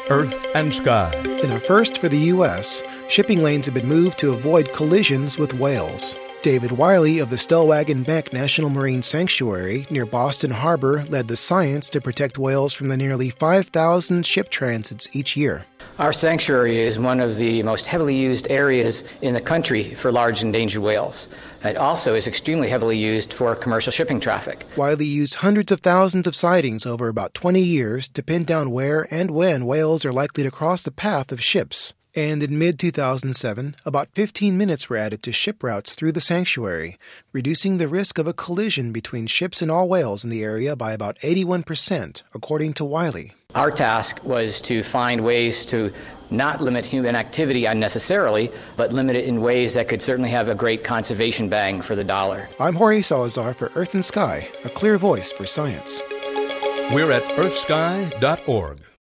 Earth and Sky. In a first for the U.S., shipping lanes have been moved to avoid collisions with whales. David Wiley of the Stellwagen Bank National Marine Sanctuary near Boston Harbor led the science to protect whales from the nearly 5,000 ship transits each year. Our sanctuary is one of the most heavily used areas in the country for large endangered whales. It also is extremely heavily used for commercial shipping traffic. Wiley used hundreds of thousands of sightings over about 20 years to pin down where and when whales are likely to cross the path of ships. And in mid-2007, about 15 minutes were added to ship routes through the sanctuary, reducing the risk of a collision between ships and all whales in the area by about 81%, according to Wiley. Our task was to find ways to not limit human activity unnecessarily, but limit it in ways that could certainly have a great conservation bang for the dollar. I'm Jorge Salazar for Earth and Sky, a clear voice for science. We're at earthsky.org.